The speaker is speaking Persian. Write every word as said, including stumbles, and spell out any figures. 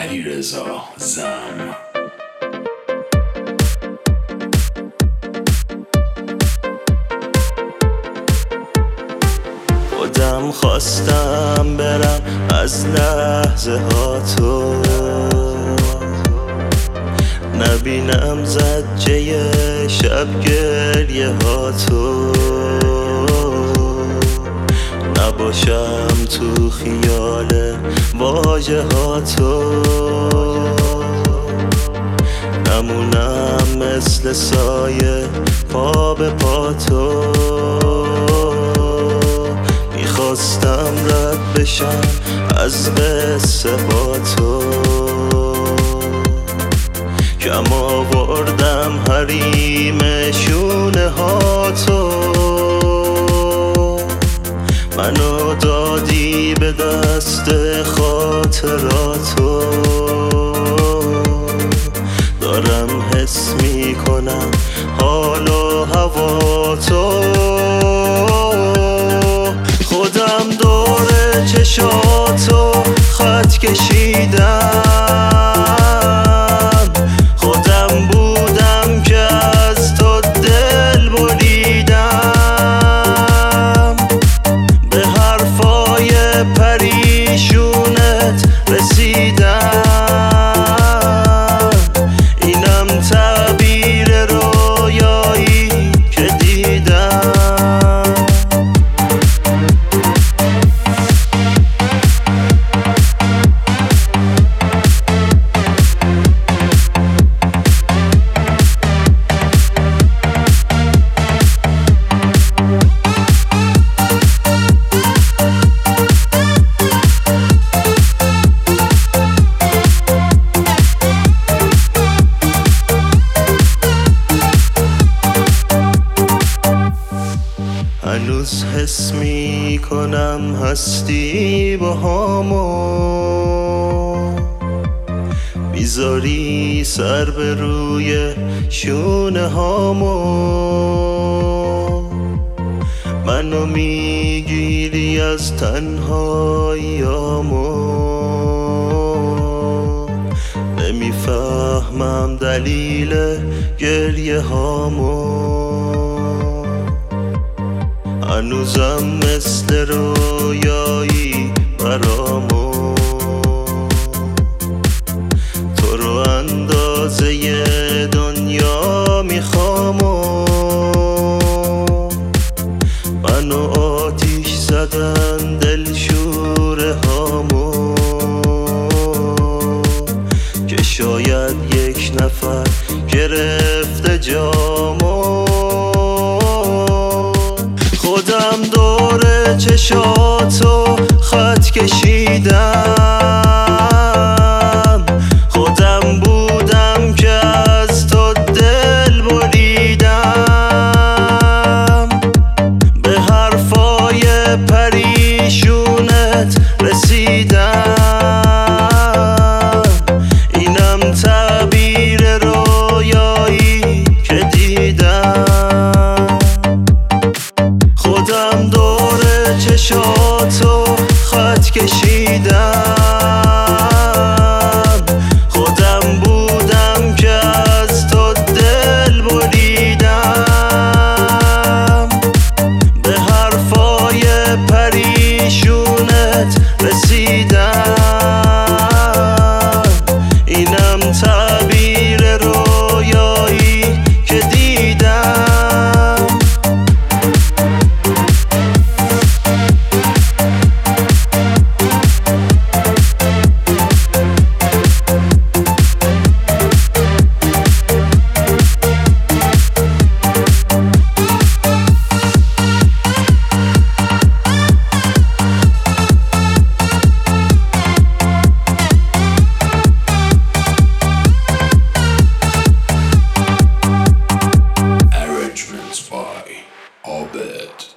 علیرضا زم. خودم خواستم برم از لحظه ها تو، نبینم زجه شب گریه ها تو، نباشم تو خیال واژه ها تو، نمونم مثل سایه پا به پا تو. میخواستم رد بشم از قصه با تو، کم آوردم حریم شونه ها تو، منو دادی به دست خاطراتو. دارم حس میکنم حال و هوا تو، خودم دور چشاتو خط کشیدم، خودم بودم که از تو دل بریدم، به حرفای پریشونت رسیدم، اینم تعبیر رویایی که دیدم. هنوز حس می کنم هستی با همو، بیزاری سر به روی شونه هامو، منو میگیری از تنهاییامو، نمیفهمم دلیل گریه هامو، هنوزم مثل رویایی برامو، تو رو اندازه دنیا میخوامو، منو آتیش زدن دلشوره هامو، که شاید یک نفر گرفته جامو. خودم دور چشاتو خط کشیدم، خودم بودم که از تو دل بریدم، به حرفای پریشونت رسیدم، اینم تعبیر رویایی که دیدم. خودم دور چشاتو خط کشیدم، خودم بودم که از تو دل بریدم، به حرفای پریشونت رسیدم، اینم تعبیر رویایی که دیدم. Arrangements by Obed.